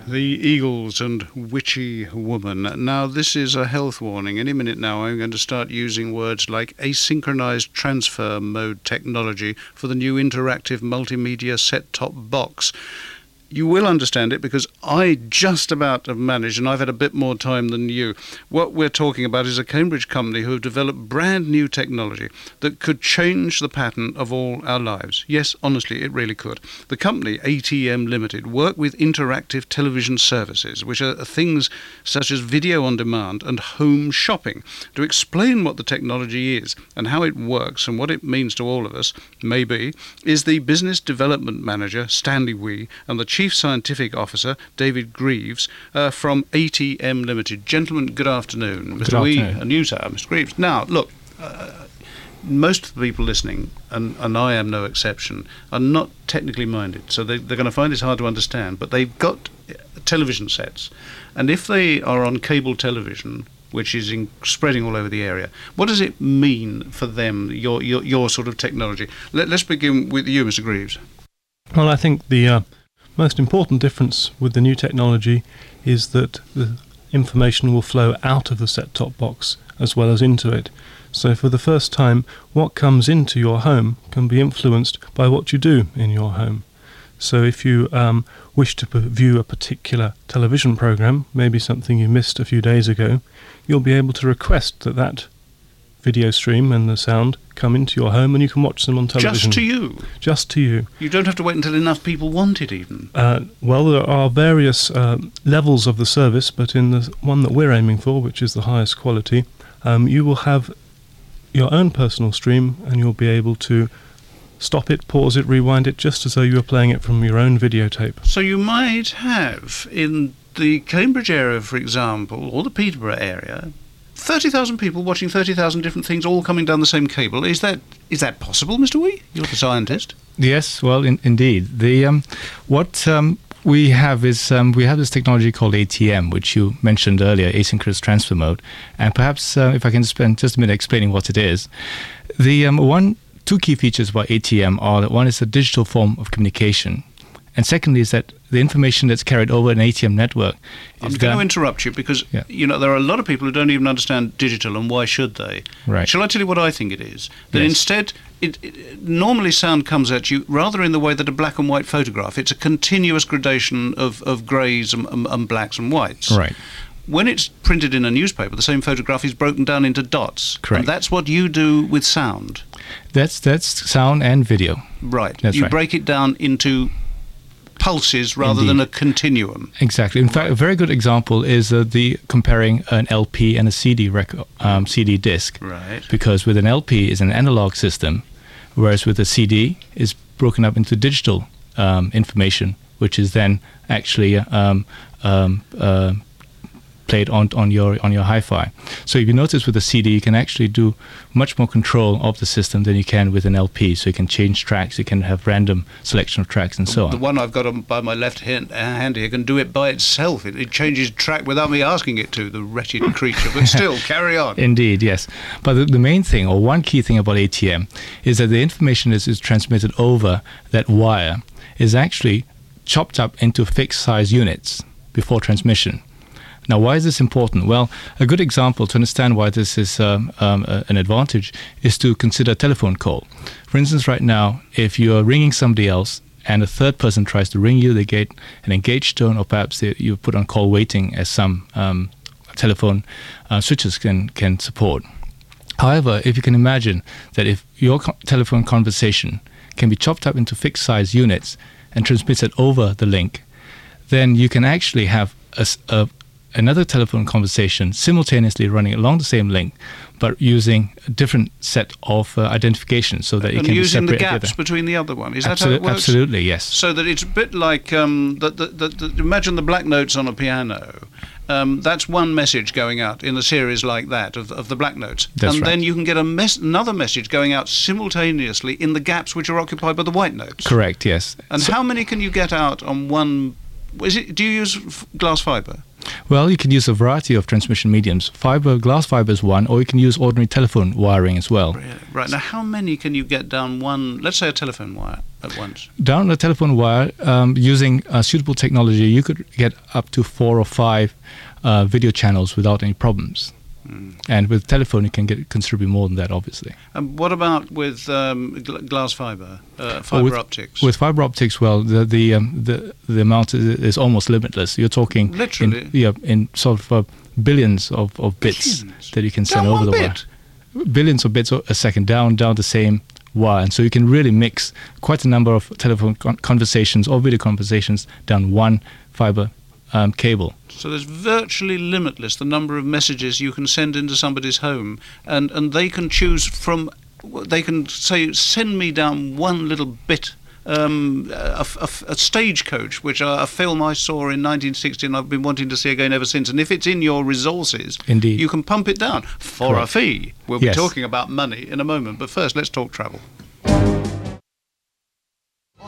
The Eagles and Witchy Woman. Now, this is a health warning. Any minute now, I'm going to start using words like asynchronized transfer mode technology for the new interactive multimedia set-top box. You will understand it because I just about have managed, and I've had a bit more time than you. What we're talking about is a Cambridge company who have developed brand new technology that could change the pattern of all our lives. Yes, honestly, it really could. The company, ATM Limited, work with interactive television services, which are things such as video on demand and home shopping. To explain what the technology is and how it works and what it means to all of us, maybe, is the business development manager, Stanley Wee, and the Chief Scientific Officer, David Greaves, from ATM Limited. Gentlemen, good afternoon. Mr. Wee, and you, sir, Mr. Greaves. Now, look, most of the people listening, and I am no exception, are not technically minded, so they're going to find this hard to understand, but they've got television sets, and if they are on cable television, which is spreading all over the area, what does it mean for them, your sort of technology? Let's begin with you, Mr. Greaves. Well, I think the most important difference with the new technology is that the information will flow out of the set-top box as well as into it. So for the first time, what comes into your home can be influenced by what you do in your home. So if you wish to view a particular television program, maybe something you missed a few days ago, you'll be able to request that video stream and the sound come into your home and you can watch them on television. Just to you? Just to you. You don't have to wait until enough people want it even? Well, there are various levels of the service, but in the one that we're aiming for, which is the highest quality, you will have your own personal stream and you'll be able to stop it, pause it, rewind it, just as though you were playing it from your own videotape. So you might have, in the Cambridge area, for example, or the Peterborough area, 30,000 people watching 30,000 different things all coming down the same cable. Is that possible, Mr. Wee? You're the scientist. Yes, well, indeed. What we have is we have this technology called ATM, which you mentioned earlier, asynchronous transfer mode. And perhaps if I can spend just a minute explaining what it is. Two key features about ATM are that one is a digital form of communication. And secondly is that the information that's carried over an ATM network I'm going to interrupt you because, there are a lot of people who don't even understand digital, and why should they? Right. Shall I tell you what I think it is? That instead, normally sound comes at you rather in the way that a black and white photograph. It's a continuous gradation of greys and blacks and whites. Right. When it's printed in a newspaper, the same photograph is broken down into dots. Correct. And that's what you do with sound. That's sound and video. Right. That's you right. break it down into pulses rather than a continuum. Exactly. In fact, a very good example is the comparing an LP and a CD CD disc. Right. Because with an LP is an analog system, whereas with a CD is broken up into digital information, which is then actually played on your hi-fi. So if you notice with a CD, you can actually do much more control of the system than you can with an LP. So you can change tracks, you can have random selection of tracks and so on. The one I've got by my left hand here can do it by itself. It changes track without me asking it to, the wretched creature. But still, carry on. Indeed, yes. But the main thing, or one key thing about ATM, is that the information that is transmitted over that wire is actually chopped up into fixed size units before transmission. Now, why is this important? Well, a good example to understand why this is an advantage is to consider a telephone call. For instance, right now, if you're ringing somebody else and a third person tries to ring you, they get an engaged tone, or perhaps you put on call waiting, as some telephone switches can support. However, if you can imagine that if your telephone conversation can be chopped up into fixed size units and transmitted over the link, then you can actually have another telephone conversation simultaneously running along the same link, but using a different set of identification, so that you can using the separate gaps between the other one. Is that how it works? Absolutely, yes. So that it's a bit like imagine the black notes on a piano. That's one message going out in a series like that of the black notes. That's and right. then you can get another message going out simultaneously in the gaps which are occupied by the white notes. Correct, yes. And how many can you get out on one Do you use glass fibre? Well, you can use a variety of transmission mediums. Glass fiber is one, or you can use ordinary telephone wiring as well. Really? Right. Now, how many can you get down one, let's say a telephone wire at once? Down a telephone wire, using suitable technology, you could get up to 4 or 5 video channels without any problems. And with telephone, you can get considerably more than that, obviously. And what about with glass fibre, fibre optics? With fiber optics, well, the amount is almost limitless. You're talking literally in sort of billions of bits that you can send over the wire. Billions of bits a second down the same wire, and so you can really mix quite a number of telephone conversations or video conversations down one fiber cable. So there's virtually limitless the number of messages you can send into somebody's home, and they can choose from. They can say, send me down one little bit. A Stagecoach, which a film I saw in 1960 and I've been wanting to see again ever since. And if it's in your resources, indeed, you can pump it down for Correct. a fee. We'll be talking about money in a moment, but first let's talk travel.